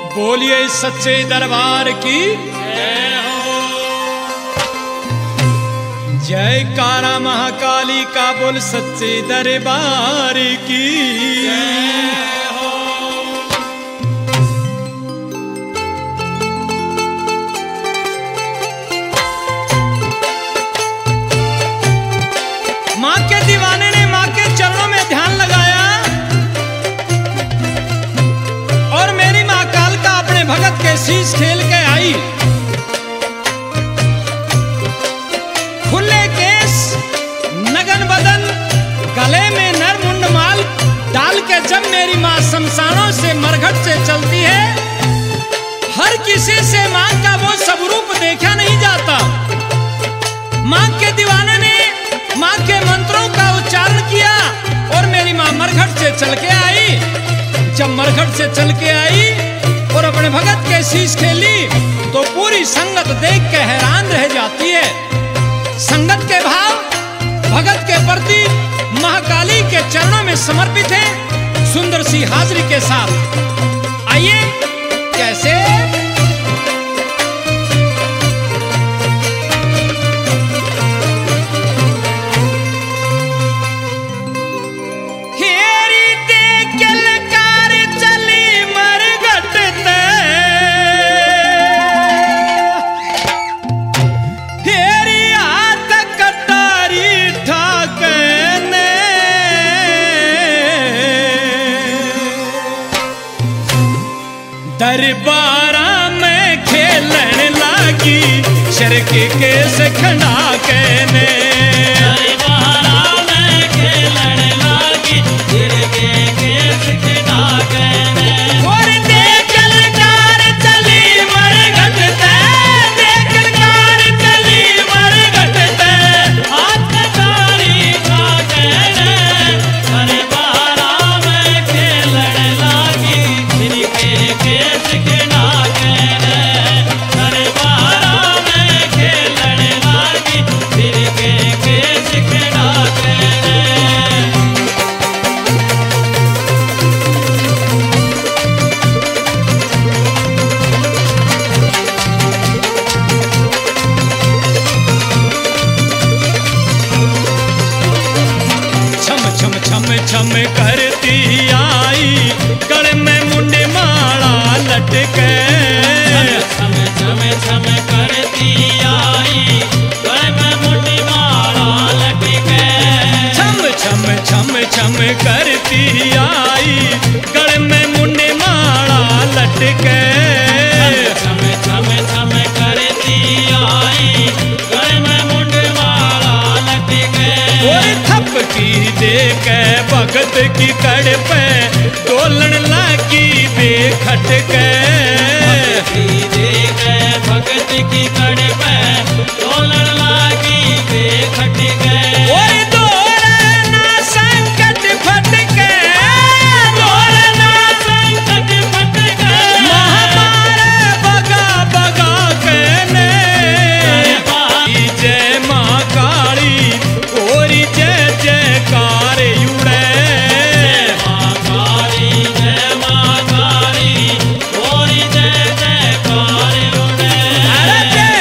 बोलिए सच्चे दरबार की जय हो। जयकारा महाकाली का बोल सच्चे दरबार की जय हो। माँ के दीवाने ने माँ के चरणों में ध्यान लगाया और मेरी माँ काल का अपने भगत के शीश खेल के आई। खुले केस, नगन बदन, गले में नरमुंड माल डाल के जब मेरी माँ शमशानों से मरघट से चलती है, हर किसी से माँ का वो सब रूप देखा नहीं जाता। माँ के दीवाने ने माँ के मंत्रों का उच्चारण किया और मेरी माँ मरघट से चल के आई। जब मरघट से चल के आई और अपने भगत के शीश खेली तो पूरी संगत देख के हैरान रह जाती है। संगत के भाव भगत के प्रति महाकाली के चरणों में समर्पित है सुंदर सी हाजिरी के साथ। आइए कैसे दरबारा में खेलन लागी शर्क के सखना कहने। दरबारा में खेलन लागी शर्क के सखना कहने। और देखल कार चली मरघट ते, देखल कार चली मरघट ते, हाथ तारी का कहने। दरबारा में खेलन लागी शर्क के सखना कहने। दरबारा में खेलन लागी शर्क के सखना कहने। छम छम छम छम करती आई गले में मुंडे माला लटके। छम छम छम करती आई गले में मुंडी माला लटके। छम छम छम छम करती आई गले में मुंडे माला लटके। छम छम छम करती आई गले में मुंडी माला लटके। और थपकी दे के भगत की कड़ पे डोलन लागी बेखट के। भगत की कड़ पे डोलन लागी बेखट गए। और दोलना संकट फट के, दोलना संकट फट गए। महामारे बगा बगा कहने। जय माँ काली और जय जयकार उड़े। जय माँ काली जय माँ काली और जय जयकार उड़े। अरे जय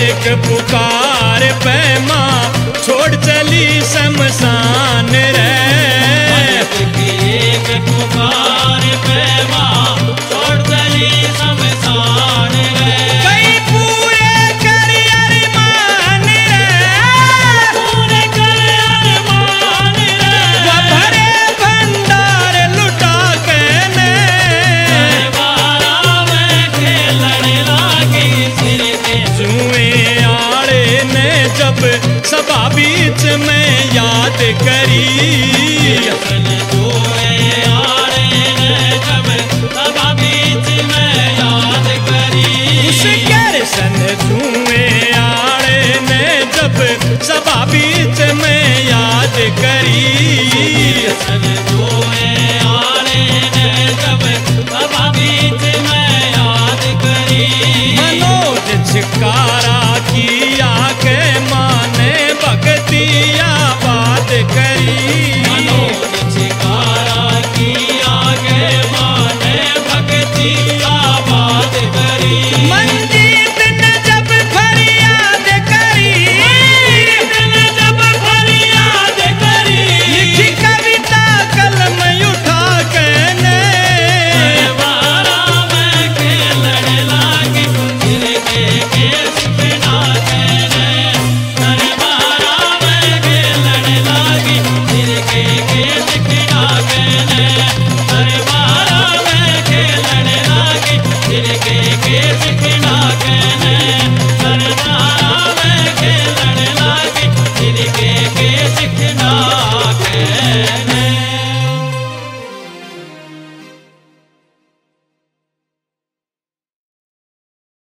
एक पुकार पे माँ छोड़ चली शमशान रे। भगत की एक पुकार पे माँ छोड़ चली शमशान रे। कई पूरे कर अरमान रे, पूरे कर अरमान रे। वो भरे भंडार लुटा के ने, बारा में खेलने लागी सिर के जुए आड़े ने जब सभा बीच में याद कर